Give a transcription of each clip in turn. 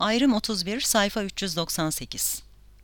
Ayrım 31, sayfa 398.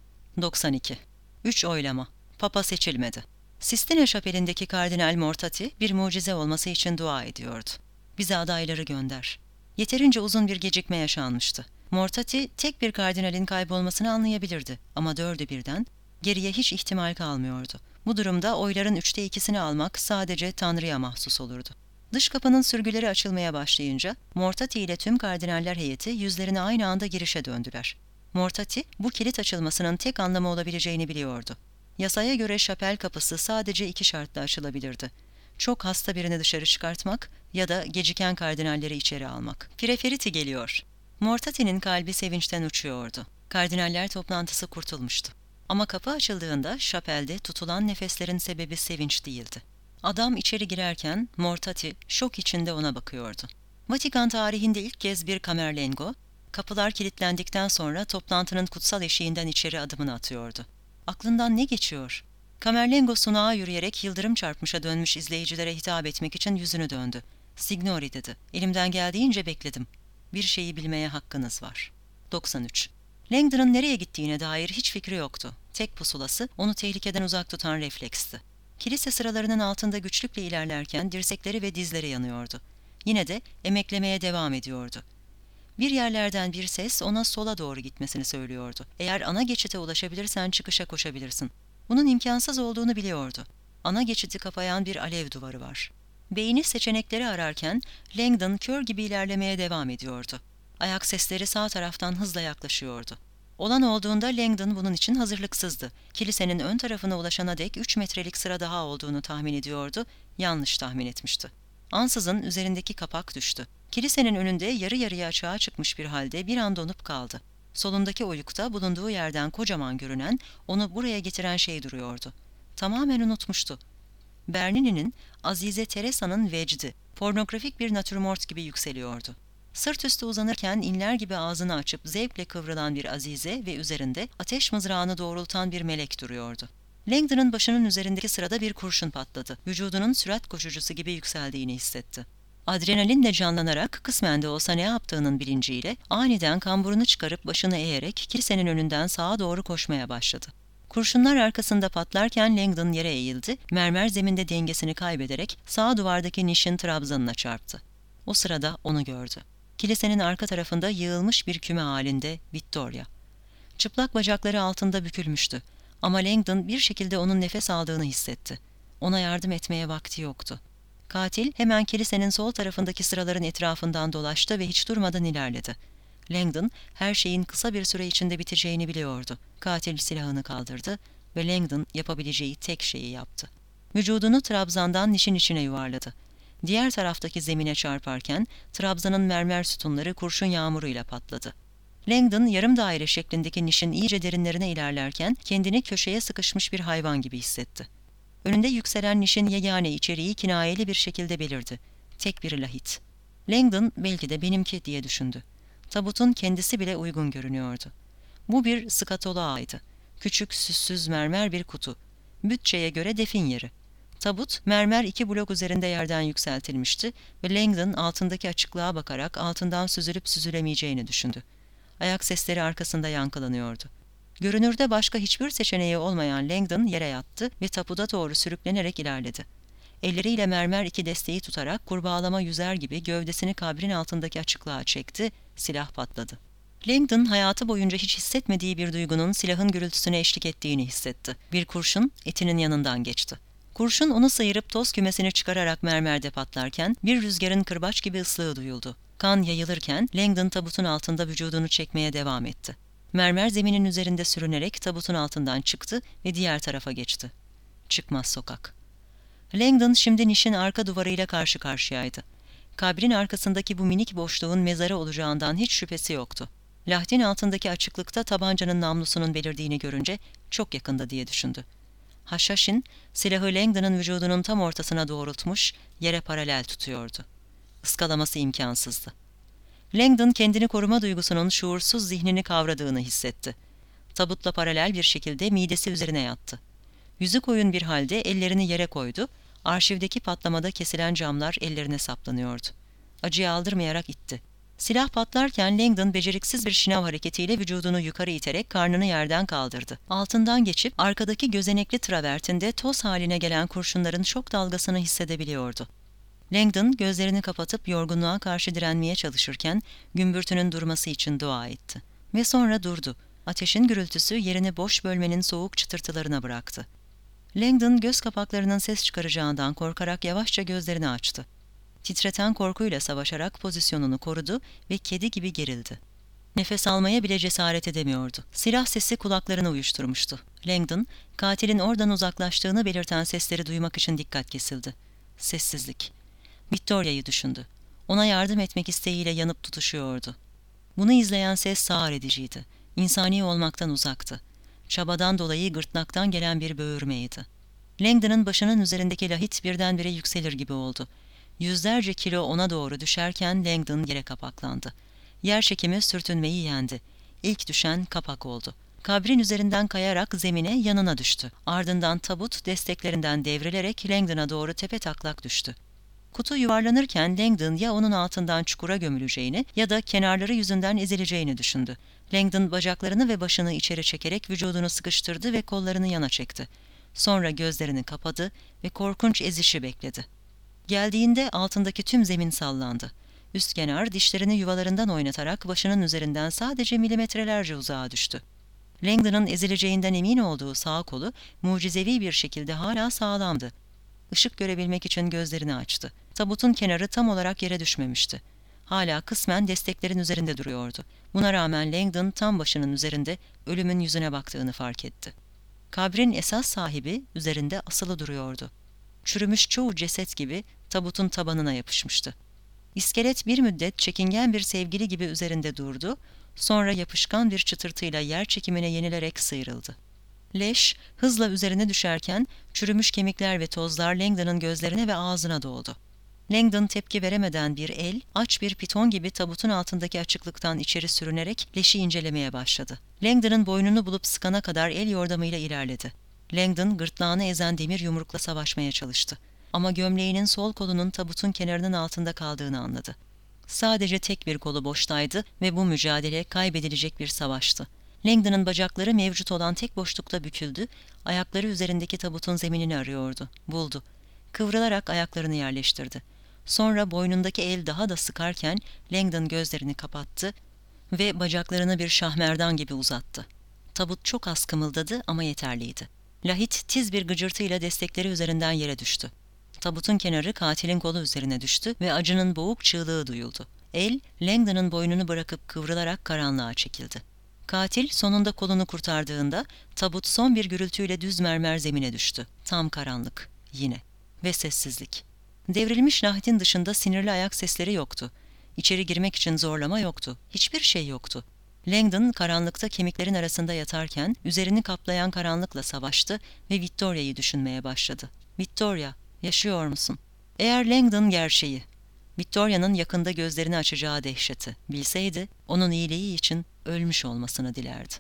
92. 3 oylama. Papa seçilmedi. Sistine Şapeli'ndeki Kardinal Mortati bir mucize olması için dua ediyordu. Bize adayları gönder. Yeterince uzun bir gecikme yaşanmıştı. Mortati tek bir kardinalin kaybolmasını anlayabilirdi ama 4'ü birden, geriye hiç ihtimal kalmıyordu. Bu durumda oyların 3'te 2'sini almak sadece Tanrı'ya mahsus olurdu. Dış kapının sürgüleri açılmaya başlayınca Mortati ile tüm kardinaller heyeti yüzlerini aynı anda girişe döndüler. Mortati bu kilit açılmasının tek anlamı olabileceğini biliyordu. Yasaya göre şapel kapısı sadece 2 şartla açılabilirdi: çok hasta birini dışarı çıkartmak ya da geciken kardinalleri içeri almak. Preferiti geliyor. Mortati'nin kalbi sevinçten uçuyordu. Kardinaller toplantısı kurtulmuştu. Ama kapı açıldığında şapelde tutulan nefeslerin sebebi sevinç değildi. Adam içeri girerken Mortati şok içinde ona bakıyordu. Vatikan tarihinde ilk kez bir Camerlengo, kapılar kilitlendikten sonra toplantının kutsal eşiğinden içeri adımını atıyordu. Aklından ne geçiyor? Camerlengo sunağa yürüyerek yıldırım çarpmışa dönmüş izleyicilere hitap etmek için yüzünü döndü. "Signori" dedi. "Elimden geldiğince bekledim. Bir şeyi bilmeye hakkınız var." 93. Langdon'ın nereye gittiğine dair hiç fikri yoktu. Tek pusulası onu tehlikeden uzak tutan refleksti. Kilise sıralarının altında güçlükle ilerlerken dirsekleri ve dizleri yanıyordu. Yine de emeklemeye devam ediyordu. Bir yerlerden bir ses ona sola doğru gitmesini söylüyordu. Eğer ana geçite ulaşabilirsen çıkışa koşabilirsin. Bunun imkansız olduğunu biliyordu. Ana geçiti kapayan bir alev duvarı var. Beyni seçenekleri ararken Langdon kör gibi ilerlemeye devam ediyordu. Ayak sesleri sağ taraftan hızla yaklaşıyordu. Olan olduğunda Langdon bunun için hazırlıksızdı. Kilisenin ön tarafına ulaşana dek 3 metrelik sıra daha olduğunu tahmin ediyordu, yanlış tahmin etmişti. Ansızın üzerindeki kapak düştü. Kilisenin önünde yarı yarıya açığa çıkmış bir halde bir an donup kaldı. Solundaki oyukta bulunduğu yerden kocaman görünen, onu buraya getiren şey duruyordu. Tamamen unutmuştu. Bernini'nin Azize Teresa'nın vecdi, pornografik bir natürmort gibi yükseliyordu. Sırt üstü uzanırken inler gibi ağzını açıp zevkle kıvrılan bir Azize ve üzerinde ateş mızrağını doğrultan bir melek duruyordu. Langdon'ın başının üzerindeki sırada bir kurşun patladı. Vücudunun sürat koşucusu gibi yükseldiğini hissetti. Adrenalinle canlanarak kısmen de olsa ne yaptığının bilinciyle aniden kamburunu çıkarıp başını eğerek kilisenin önünden sağa doğru koşmaya başladı. Kurşunlar arkasında patlarken Langdon yere eğildi, mermer zeminde dengesini kaybederek sağ duvardaki nişin trabzanına çarptı. O sırada onu gördü. Kilisenin arka tarafında yığılmış bir küme halinde Vittoria. Çıplak bacakları altında bükülmüştü ama Langdon bir şekilde onun nefes aldığını hissetti. Ona yardım etmeye vakti yoktu. Katil hemen kilisenin sol tarafındaki sıraların etrafından dolaştı ve hiç durmadan ilerledi. Langdon her şeyin kısa bir süre içinde biteceğini biliyordu. Katil silahını kaldırdı ve Langdon yapabileceği tek şeyi yaptı. Vücudunu trabzandan nişin içine yuvarladı. Diğer taraftaki zemine çarparken trabzanın mermer sütunları kurşun yağmuruyla patladı. Langdon yarım daire şeklindeki nişin iyice derinlerine ilerlerken kendini köşeye sıkışmış bir hayvan gibi hissetti. Önünde yükselen nişin yegane içeriği kinayeli bir şekilde belirdi. Tek bir lahit. Langdon belki de benimki diye düşündü. Tabutun kendisi bile uygun görünüyordu. Bu bir skatolaaydı. Küçük süssüz mermer bir kutu. Bütçeye göre defin yeri. Tabut mermer 2 blok üzerinde yerden yükseltilmişti ve Langdon altındaki açıklığa bakarak altından süzülüp süzülemeyeceğini düşündü. Ayak sesleri arkasında yankılanıyordu. Görünürde başka hiçbir seçeneği olmayan Langdon yere yattı ve tapuda doğru sürüklenerek ilerledi. Elleriyle mermer 2 desteği tutarak kurbağalama yüzer gibi gövdesini kabrin altındaki açıklığa çekti, silah patladı. Langdon hayatı boyunca hiç hissetmediği bir duygunun silahın gürültüsüne eşlik ettiğini hissetti. Bir kurşun etinin yanından geçti. Kurşun onu sıyırıp toz kümesini çıkararak mermerde patlarken bir rüzgarın kırbaç gibi ıslığı duyuldu. Kan yayılırken Langdon tabutun altında vücudunu çekmeye devam etti. Mermer zeminin üzerinde sürünerek tabutun altından çıktı ve diğer tarafa geçti. Çıkmaz sokak. Langdon şimdi nişin arka duvarıyla karşı karşıyaydı. Kabrin arkasındaki bu minik boşluğun mezarı olacağından hiç şüphesi yoktu. Lahdin altındaki açıklıkta tabancanın namlusunun belirdiğini görünce çok yakında diye düşündü. Haşhaşin silahı Langdon'ın vücudunun tam ortasına doğrultmuş, yere paralel tutuyordu. Iskalaması imkansızdı. Langdon kendini koruma duygusunun şuursuz zihnini kavradığını hissetti. Tabutla paralel bir şekilde midesi üzerine yattı. Yüzü koyun bir halde ellerini yere koydu, arşivdeki patlamada kesilen camlar ellerine saplanıyordu. Acıyı aldırmayarak itti. Silah patlarken Langdon beceriksiz bir şınav hareketiyle vücudunu yukarı iterek karnını yerden kaldırdı. Altından geçip arkadaki gözenekli travertinde toz haline gelen kurşunların şok dalgasını hissedebiliyordu. Langdon gözlerini kapatıp yorgunluğa karşı direnmeye çalışırken gümbürtünün durması için dua etti. Ve sonra durdu. Ateşin gürültüsü yerini boş bölmenin soğuk çıtırtılarına bıraktı. Langdon göz kapaklarının ses çıkaracağından korkarak yavaşça gözlerini açtı. Titreten korkuyla savaşarak pozisyonunu korudu ve kedi gibi gerildi. Nefes almaya bile cesaret edemiyordu. Silah sesi kulaklarını uyuşturmuştu. Langdon, katilin oradan uzaklaştığını belirten sesleri duymak için dikkat kesildi. Sessizlik. Victoria'yı düşündü. Ona yardım etmek isteğiyle yanıp tutuşuyordu. Bunu izleyen ses sağır ediciydi. İnsani olmaktan uzaktı. Çabadan dolayı gırtlaktan gelen bir böğürmeydi. Langdon'ın başının üzerindeki lahit birdenbire yükselir gibi oldu. Yüzlerce kilo ona doğru düşerken Langdon yere kapaklandı. Yerçekimi sürtünmeyi yendi. İlk düşen kapak oldu. Kabrin üzerinden kayarak zemine yanına düştü. Ardından tabut desteklerinden devrilerek Langdon'a doğru tepetaklak düştü. Kutu yuvarlanırken Langdon ya onun altından çukura gömüleceğini ya da kenarları yüzünden ezileceğini düşündü. Langdon bacaklarını ve başını içeri çekerek vücudunu sıkıştırdı ve kollarını yana çekti. Sonra gözlerini kapadı ve korkunç ezişi bekledi. Geldiğinde altındaki tüm zemin sallandı. Üst kenar dişlerini yuvalarından oynatarak başının üzerinden sadece milimetrelerce uzağa düştü. Langdon'ın ezileceğinden emin olduğu sağ kolu mucizevi bir şekilde hala sağlamdı. Işık görebilmek için gözlerini açtı. Tabutun kenarı tam olarak yere düşmemişti. Hala kısmen desteklerin üzerinde duruyordu. Buna rağmen Langdon tam başının üzerinde ölümün yüzüne baktığını fark etti. Kabrin esas sahibi üzerinde asılı duruyordu. Çürümüş çoğu ceset gibi tabutun tabanına yapışmıştı. İskelet bir müddet çekingen bir sevgili gibi üzerinde durdu, sonra yapışkan bir çıtırtıyla yer çekimine yenilerek sıyrıldı. Leş hızla üzerine düşerken çürümüş kemikler ve tozlar Langdon'ın gözlerine ve ağzına doldu. Langdon tepki veremeden bir el, aç bir piton gibi tabutun altındaki açıklıktan içeri sürünerek leşi incelemeye başladı. Langdon'ın boynunu bulup sıkana kadar el yordamıyla ilerledi. Langdon gırtlağını ezen demir yumrukla savaşmaya çalıştı. Ama gömleğinin sol kolunun tabutun kenarının altında kaldığını anladı. Sadece tek bir kolu boştaydı ve bu mücadele kaybedilecek bir savaştı. Langdon'ın bacakları mevcut olan tek boşlukta büküldü, ayakları üzerindeki tabutun zeminini arıyordu. Buldu. Kıvrılarak ayaklarını yerleştirdi. Sonra boynundaki el daha da sıkarken Langdon gözlerini kapattı ve bacaklarını bir şahmerdan gibi uzattı. Tabut çok az kımıldadı ama yeterliydi. Lahit tiz bir gıcırtıyla destekleri üzerinden yere düştü. Tabutun kenarı katilin kolu üzerine düştü ve acının boğuk çığlığı duyuldu. El, Langdon'ın boynunu bırakıp kıvrılarak karanlığa çekildi. Katil sonunda kolunu kurtardığında tabut son bir gürültüyle düz mermer zemine düştü. Tam karanlık, yine. Ve sessizlik. Devrilmiş lahitin dışında sinirli ayak sesleri yoktu. İçeri girmek için zorlama yoktu. Hiçbir şey yoktu. Langdon karanlıkta kemiklerin arasında yatarken üzerini kaplayan karanlıkla savaştı ve Victoria'yı düşünmeye başladı. Victoria, yaşıyor musun? Eğer Langdon gerçeği, Victoria'nın yakında gözlerini açacağı dehşeti bilseydi, onun iyiliği için ölmüş olmasını dilerdi.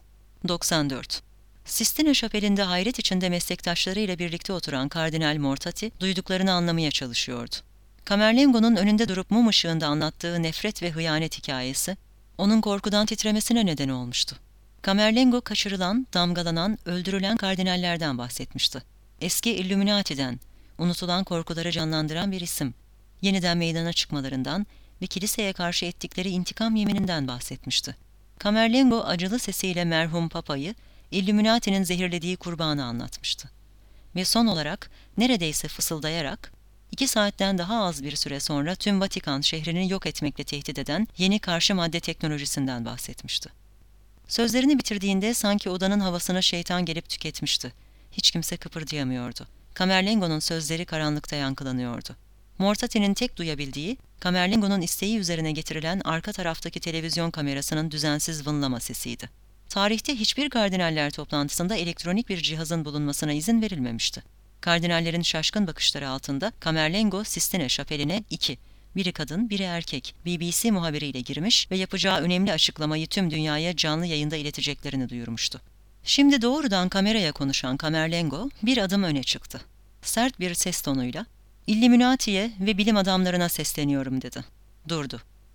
94. Sistine Şapeli'nde hayret içinde meslektaşlarıyla birlikte oturan Kardinal Mortati, duyduklarını anlamaya çalışıyordu. Camerlengo'nun önünde durup mum ışığında anlattığı nefret ve hıyanet hikayesi, onun korkudan titremesine neden olmuştu. Camerlengo kaçırılan, damgalanan, öldürülen kardinallerden bahsetmişti. Eski Illuminati'den, unutulan korkuları canlandıran bir isim, yeniden meydana çıkmalarından ve kiliseye karşı ettikleri intikam yemininden bahsetmişti. Camerlengo acılı sesiyle merhum Papa'yı, Illuminati'nin zehirlediği kurbanı anlatmıştı. Ve son olarak, neredeyse fısıldayarak, 2 saatten daha az bir süre sonra tüm Vatikan şehrini yok etmekle tehdit eden yeni karşı madde teknolojisinden bahsetmişti. Sözlerini bitirdiğinde sanki odanın havasına şeytan gelip tüketmişti. Hiç kimse kıpırdayamıyordu. Camerlengo'nun sözleri karanlıkta yankılanıyordu. Mortati'nin tek duyabildiği, Camerlengo'nun isteği üzerine getirilen arka taraftaki televizyon kamerasının düzensiz vınlama sesiydi. Tarihte hiçbir kardinaller toplantısında elektronik bir cihazın bulunmasına izin verilmemişti. Kardinallerin şaşkın bakışları altında Camerlengo Sistine Şapeli'ne biri kadın, biri erkek, BBC muhabiriyle girmiş ve yapacağı önemli açıklamayı tüm dünyaya canlı yayında ileteceklerini duyurmuştu. Şimdi doğrudan kameraya konuşan Camerlengo bir adım öne çıktı. Sert bir ses tonuyla, "Illuminati'ye ve bilim adamlarına sesleniyorum," dedi. Durdu.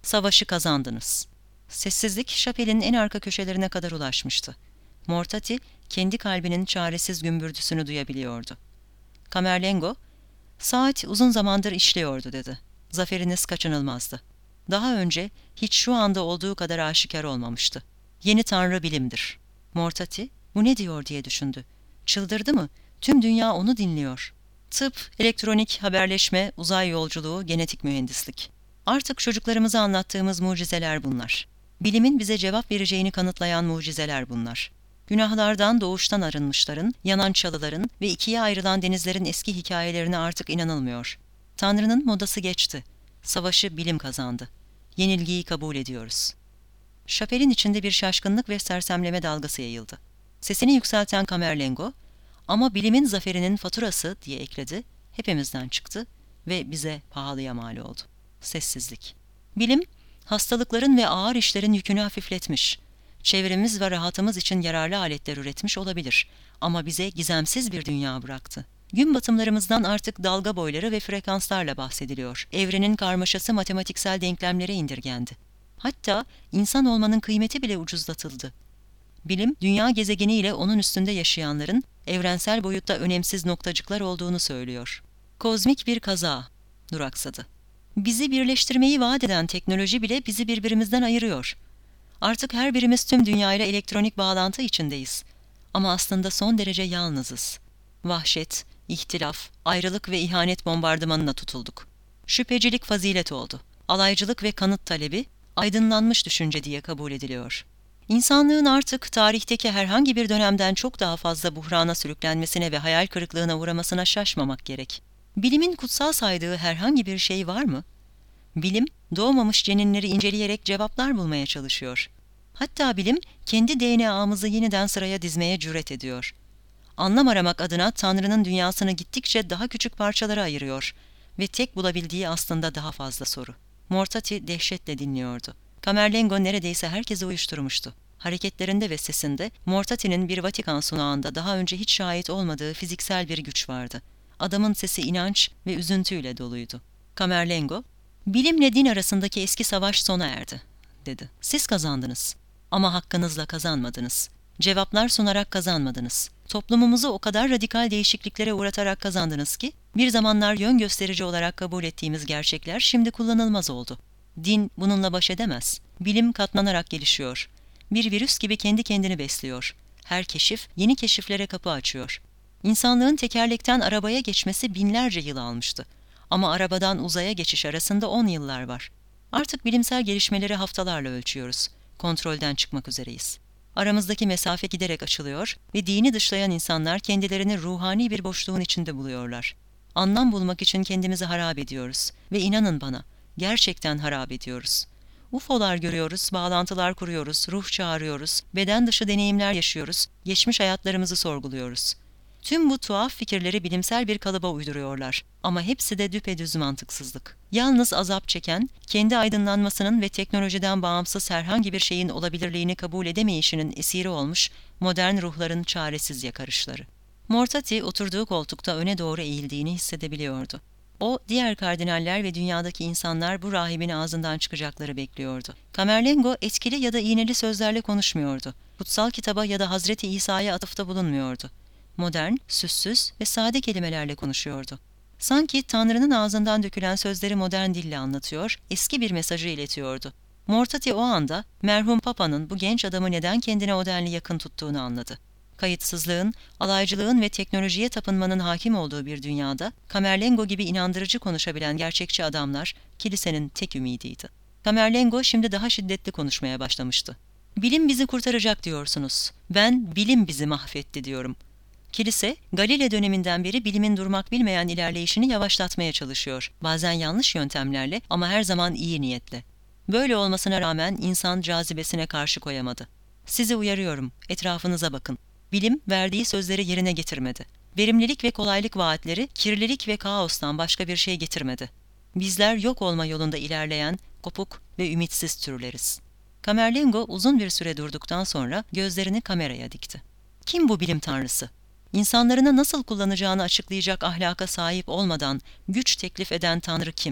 Savaşı kazandınız. Sessizlik şapelin en arka köşelerine kadar ulaşmıştı. Mortati kendi kalbinin çaresiz gümbürdüsünü duyabiliyordu. Camerlengo, "Saat uzun zamandır işliyordu," dedi. "Zaferiniz kaçınılmazdı. Daha önce hiç şu anda olduğu kadar aşikar olmamıştı. Yeni tanrı bilimdir." Mortati, "Bu ne diyor?" diye düşündü. Çıldırdı mı? Tüm dünya onu dinliyor. Tıp, elektronik, haberleşme, uzay yolculuğu, genetik mühendislik. Artık çocuklarımıza anlattığımız mucizeler bunlar. Bilimin bize cevap vereceğini kanıtlayan mucizeler bunlar. Günahlardan doğuştan arınmışların, yanan çalıların ve ikiye ayrılan denizlerin eski hikayelerine artık inanılmıyor. Tanrı'nın modası geçti. Savaşı bilim kazandı. Yenilgiyi kabul ediyoruz. Şapelin içinde bir şaşkınlık ve sersemleme dalgası yayıldı. Sesini yükselten Camerlengo, "Ama bilimin zaferinin faturası," diye ekledi, "hepimizden çıktı ve bize pahalıya mal oldu." Sessizlik. Bilim, hastalıkların ve ağır işlerin yükünü hafifletmiş. Çevremiz ve rahatımız için yararlı aletler üretmiş olabilir. Ama bize gizemsiz bir dünya bıraktı. Gün batımlarımızdan artık dalga boyları ve frekanslarla bahsediliyor. Evrenin karmaşası matematiksel denklemlere indirgendi. Hatta insan olmanın kıymeti bile ucuzlatıldı. Bilim, dünya gezegeni ile onun üstünde yaşayanların evrensel boyutta önemsiz noktacıklar olduğunu söylüyor. Kozmik bir kaza, duraksadı. Bizi birleştirmeyi vaat eden teknoloji bile bizi birbirimizden ayırıyor. Artık her birimiz tüm dünyayla elektronik bağlantı içindeyiz. Ama aslında son derece yalnızız. Vahşet, ihtilaf, ayrılık ve ihanet bombardımanına tutulduk. Şüphecilik fazilet oldu. Alaycılık ve kanıt talebi, aydınlanmış düşünce diye kabul ediliyor. İnsanlığın artık tarihteki herhangi bir dönemden çok daha fazla buhrana sürüklenmesine ve hayal kırıklığına uğramasına şaşmamak gerek. Bilimin kutsal saydığı herhangi bir şey var mı? Bilim, doğmamış ceninleri inceleyerek cevaplar bulmaya çalışıyor. Hatta bilim, kendi DNA'mızı yeniden sıraya dizmeye cüret ediyor. Anlam aramak adına Tanrı'nın dünyasını gittikçe daha küçük parçalara ayırıyor ve tek bulabildiği aslında daha fazla soru. Mortati dehşetle dinliyordu. Camerlengo neredeyse herkesi uyuşturmuştu. Hareketlerinde ve sesinde Mortati'nin bir Vatikan sunağında daha önce hiç şahit olmadığı fiziksel bir güç vardı. Adamın sesi inanç ve üzüntüyle doluydu. Camerlengo, "Bilimle din arasındaki eski savaş sona erdi," dedi. "Siz kazandınız. Ama hakkınızla kazanmadınız. Cevaplar sunarak kazanmadınız. Toplumumuzu o kadar radikal değişikliklere uğratarak kazandınız ki, bir zamanlar yön gösterici olarak kabul ettiğimiz gerçekler şimdi kullanılmaz oldu. Din bununla baş edemez. Bilim katlanarak gelişiyor. Bir virüs gibi kendi kendini besliyor. Her keşif yeni keşiflere kapı açıyor. İnsanlığın tekerlekten arabaya geçmesi binlerce yıl almıştı. Ama arabadan uzaya geçiş arasında 10 yıllar var. Artık bilimsel gelişmeleri haftalarla ölçüyoruz. Kontrolden çıkmak üzereyiz. Aramızdaki mesafe giderek açılıyor ve dini dışlayan insanlar kendilerini ruhani bir boşluğun içinde buluyorlar. Anlam bulmak için kendimizi harap ediyoruz ve inanın bana, gerçekten harap ediyoruz. UFO'lar görüyoruz, bağlantılar kuruyoruz, ruh çağırıyoruz, beden dışı deneyimler yaşıyoruz, geçmiş hayatlarımızı sorguluyoruz. Tüm bu tuhaf fikirleri bilimsel bir kalıba uyduruyorlar ama hepsi de düpedüz mantıksızlık. Yalnız azap çeken, kendi aydınlanmasının ve teknolojiden bağımsız herhangi bir şeyin olabilirliğini kabul edemeyişinin esiri olmuş modern ruhların çaresiz yakarışları. Mortati oturduğu koltukta öne doğru eğildiğini hissedebiliyordu. O, diğer kardinaller ve dünyadaki insanlar bu rahibin ağzından çıkacakları bekliyordu. Camerlengo etkili ya da iğneli sözlerle konuşmuyordu. Kutsal kitaba ya da Hazreti İsa'ya atıfta bulunmuyordu. Modern, süssüz ve sade kelimelerle konuşuyordu. Sanki Tanrı'nın ağzından dökülen sözleri modern dille anlatıyor, eski bir mesajı iletiyordu. Mortati o anda merhum Papa'nın bu genç adamı neden kendine o denli yakın tuttuğunu anladı. Kayıtsızlığın, alaycılığın ve teknolojiye tapınmanın hakim olduğu bir dünyada, Camerlengo gibi inandırıcı konuşabilen gerçekçi adamlar, kilisenin tek ümidiydi. Camerlengo şimdi daha şiddetli konuşmaya başlamıştı. "Bilim bizi kurtaracak diyorsunuz. Ben bilim bizi mahvetti diyorum." Kilise, Galile döneminden beri bilimin durmak bilmeyen ilerleyişini yavaşlatmaya çalışıyor. Bazen yanlış yöntemlerle ama her zaman iyi niyetle. Böyle olmasına rağmen insan cazibesine karşı koyamadı. "Sizi uyarıyorum, etrafınıza bakın. Bilim verdiği sözleri yerine getirmedi. Verimlilik ve kolaylık vaatleri kirlilik ve kaostan başka bir şey getirmedi. Bizler yok olma yolunda ilerleyen, kopuk ve ümitsiz türleriz." Camerlengo uzun bir süre durduktan sonra gözlerini kameraya dikti. "Kim bu bilim tanrısı? İnsanlarını nasıl kullanacağını açıklayacak ahlaka sahip olmadan güç teklif eden tanrı kim?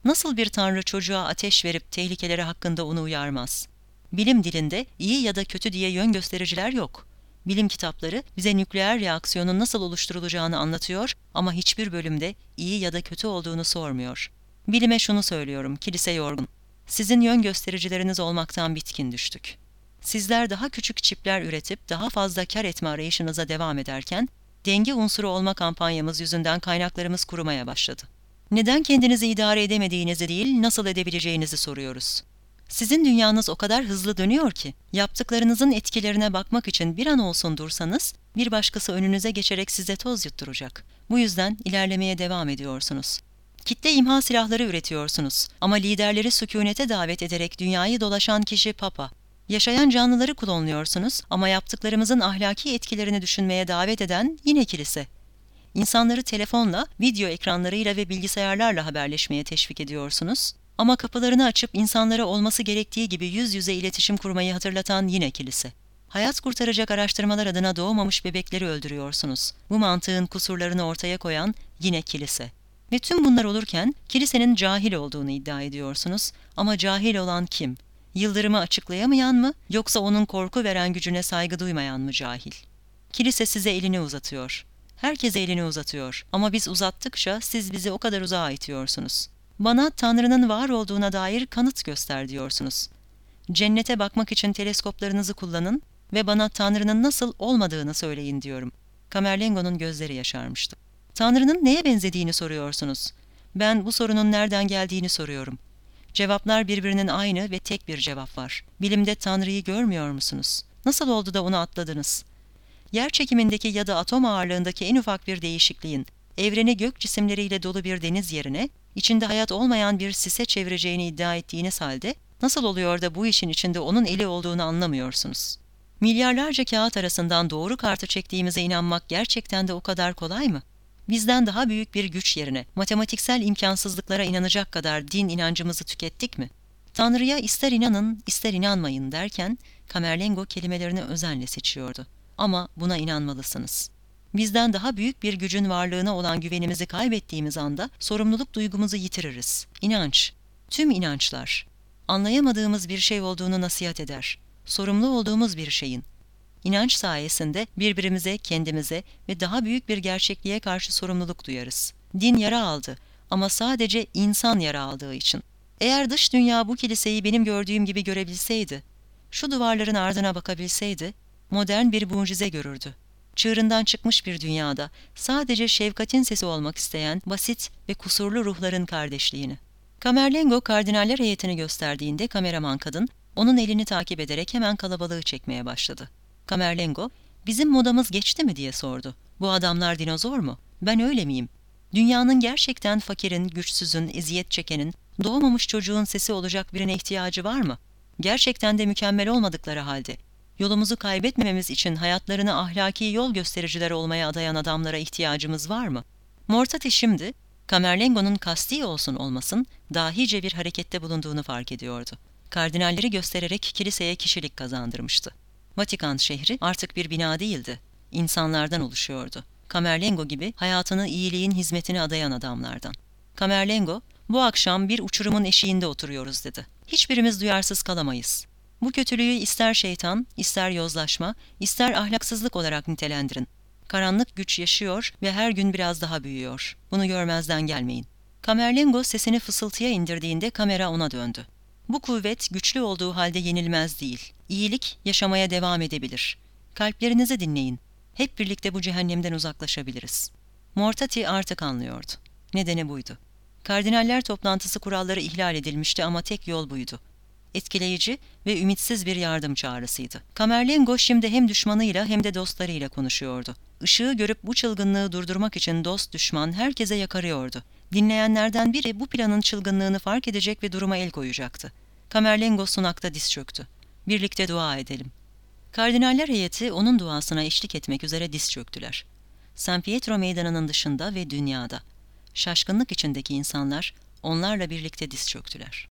Nasıl bir tanrı çocuğa ateş verip tehlikeleri hakkında onu uyarmaz? Bilim dilinde iyi ya da kötü diye yön göstericiler yok. Bilim kitapları bize nükleer reaksiyonun nasıl oluşturulacağını anlatıyor ama hiçbir bölümde iyi ya da kötü olduğunu sormuyor. Bilime şunu söylüyorum, kilise yorgun. Sizin yön göstericileriniz olmaktan bitkin düştük. Sizler daha küçük çipler üretip daha fazla kar etme arayışınıza devam ederken, denge unsuru olma kampanyamız yüzünden kaynaklarımız kurumaya başladı. Neden kendinizi idare edemediğinizi değil, nasıl edebileceğinizi soruyoruz. Sizin dünyanız o kadar hızlı dönüyor ki, yaptıklarınızın etkilerine bakmak için bir an olsun dursanız, bir başkası önünüze geçerek size toz yutturacak. Bu yüzden ilerlemeye devam ediyorsunuz. Kitle imha silahları üretiyorsunuz ama liderleri sükûnete davet ederek dünyayı dolaşan kişi Papa. Yaşayan canlıları klonluyorsunuz ama yaptıklarımızın ahlaki etkilerini düşünmeye davet eden yine kilise. İnsanları telefonla, video ekranlarıyla ve bilgisayarlarla haberleşmeye teşvik ediyorsunuz ama kapılarını açıp insanlara olması gerektiği gibi yüz yüze iletişim kurmayı hatırlatan yine kilise. Hayat kurtaracak araştırmalar adına doğmamış bebekleri öldürüyorsunuz. Bu mantığın kusurlarını ortaya koyan yine kilise. Ve tüm bunlar olurken kilisenin cahil olduğunu iddia ediyorsunuz ama cahil olan kim? Yıldırımı açıklayamayan mı yoksa onun korku veren gücüne saygı duymayan mı cahil? Kilise size elini uzatıyor. Herkes elini uzatıyor ama biz uzattıkça siz bizi o kadar uzağa itiyorsunuz. Bana Tanrı'nın var olduğuna dair kanıt göster diyorsunuz. Cennete bakmak için teleskoplarınızı kullanın ve bana Tanrı'nın nasıl olmadığını söyleyin diyorum. Camerlengo'nun gözleri yaşarmıştı. Tanrı'nın neye benzediğini soruyorsunuz. Ben bu sorunun nereden geldiğini soruyorum. Cevaplar birbirinin aynı ve tek bir cevap var. Bilimde Tanrı'yı görmüyor musunuz? Nasıl oldu da onu atladınız? Yer çekimindeki ya da atom ağırlığındaki en ufak bir değişikliğin, evreni gök cisimleriyle dolu bir deniz yerine, içinde hayat olmayan bir sise çevireceğini iddia ettiğiniz halde, nasıl oluyor da bu işin içinde onun eli olduğunu anlamıyorsunuz? Milyarlarca kağıt arasından doğru kartı çektiğimize inanmak gerçekten de o kadar kolay mı? Bizden daha büyük bir güç yerine matematiksel imkansızlıklara inanacak kadar din inancımızı tükettik mi? Tanrı'ya ister inanın, ister inanmayın derken Camerlengo kelimelerini özenle seçiyordu. Ama buna inanmalısınız. Bizden daha büyük bir gücün varlığına olan güvenimizi kaybettiğimiz anda sorumluluk duygumuzu yitiririz. İnanç, tüm inançlar, anlayamadığımız bir şey olduğunu nasihat eder. Sorumlu olduğumuz bir şeyin. İnanç sayesinde birbirimize, kendimize ve daha büyük bir gerçekliğe karşı sorumluluk duyarız. Din yara aldı ama sadece insan yara aldığı için. Eğer dış dünya bu kiliseyi benim gördüğüm gibi görebilseydi, şu duvarların ardına bakabilseydi, modern bir mucize görürdü. Çığırından çıkmış bir dünyada sadece şefkatin sesi olmak isteyen basit ve kusurlu ruhların kardeşliğini. Camerlengo kardinaller heyetini gösterdiğinde kameraman kadın onun elini takip ederek hemen kalabalığı çekmeye başladı. Camerlengo, "Bizim modamız geçti mi?" diye sordu. "Bu adamlar dinozor mu? Ben öyle miyim? Dünyanın gerçekten fakirin, güçsüzün, eziyet çekenin, doğmamış çocuğun sesi olacak birine ihtiyacı var mı? Gerçekten de mükemmel olmadıkları halde, yolumuzu kaybetmememiz için hayatlarını ahlaki yol göstericiler olmaya adayan adamlara ihtiyacımız var mı?" Mortati şimdi, Camerlengo'nun kasti olsun olmasın, dahice bir harekette bulunduğunu fark ediyordu. Kardinalleri göstererek kiliseye kişilik kazandırmıştı. Vatikan şehri artık bir bina değildi, insanlardan oluşuyordu. Camerlengo gibi hayatını iyiliğin hizmetine adayan adamlardan. Camerlengo, "Bu akşam bir uçurumun eşiğinde oturuyoruz." dedi. "Hiçbirimiz duyarsız kalamayız. Bu kötülüğü ister şeytan, ister yozlaşma, ister ahlaksızlık olarak nitelendirin. Karanlık güç yaşıyor ve her gün biraz daha büyüyor. Bunu görmezden gelmeyin." Camerlengo sesini fısıltıya indirdiğinde kamera ona döndü. "Bu kuvvet güçlü olduğu halde yenilmez değil. İyilik yaşamaya devam edebilir. Kalplerinizi dinleyin. Hep birlikte bu cehennemden uzaklaşabiliriz." Mortati artık anlıyordu. Nedeni buydu. Kardinaller toplantısı kuralları ihlal edilmişti ama tek yol buydu. Etkileyici ve ümitsiz bir yardım çağrısıydı. Camerlengo şimdi hem düşmanıyla hem de dostlarıyla konuşuyordu. Işığı görüp bu çılgınlığı durdurmak için dost düşman herkese yakarıyordu. Dinleyenlerden biri bu planın çılgınlığını fark edecek ve duruma el koyacaktı. Camerlengo sunakta diz çöktü. "Birlikte dua edelim." Kardinaller heyeti onun duasına eşlik etmek üzere diz çöktüler. San Pietro meydanının dışında ve dünyada. Şaşkınlık içindeki insanlar onlarla birlikte diz çöktüler.